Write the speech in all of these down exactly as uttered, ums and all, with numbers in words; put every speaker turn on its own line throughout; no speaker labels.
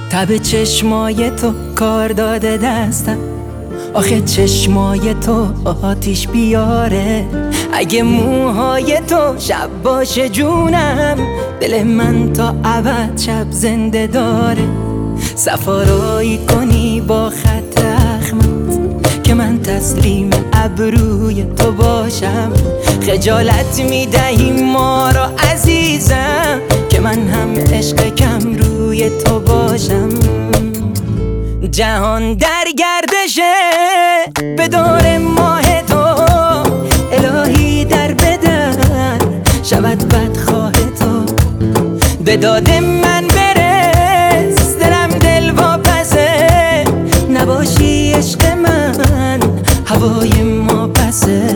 تب چشمای تو کار داده دستم، آخه چشمای تو آتیش بیاره. اگه موهای تو شب باشه جونم، دل من تا ابد شب زنده داره. سفارایی کنی با خط رحمت که من تسلیم ابروی تو باشم. خجالت میدهی ما را عزیزم که من هم عشق کم روی تو باشم. جهان در گردشه به دور ماه تو، الهی در بدر شود بدخواه تو. به داد من برس دلم دل واپسه، نباشی عشق من هوای ما پسه.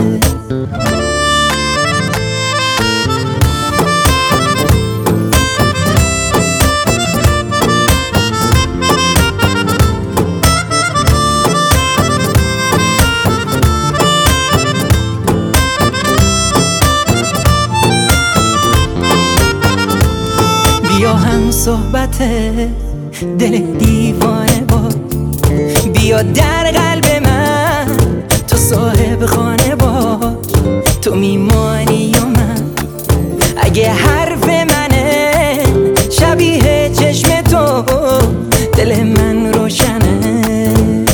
بیا هم صحبت دل دیوانه باش، بیا در قلب من تو صاحب خانه باش. تو میمانی و من اگه حرف منه، شبیه چشم تو دل من روشنه.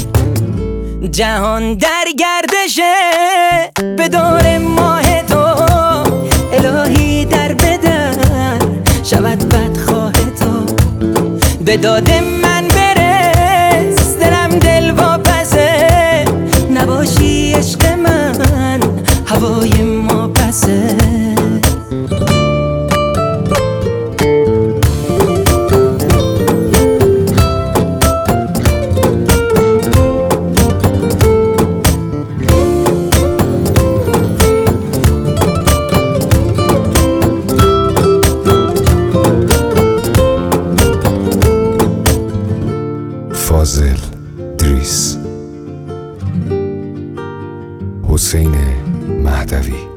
جهان در گردشه به دور ماه تو، الهی در بدر شود بدخواه تو. به داد من برس دلم دل واپسه، نباشی عشق من هوای ما پسه.
فاضل دریس، حسین مهدوی.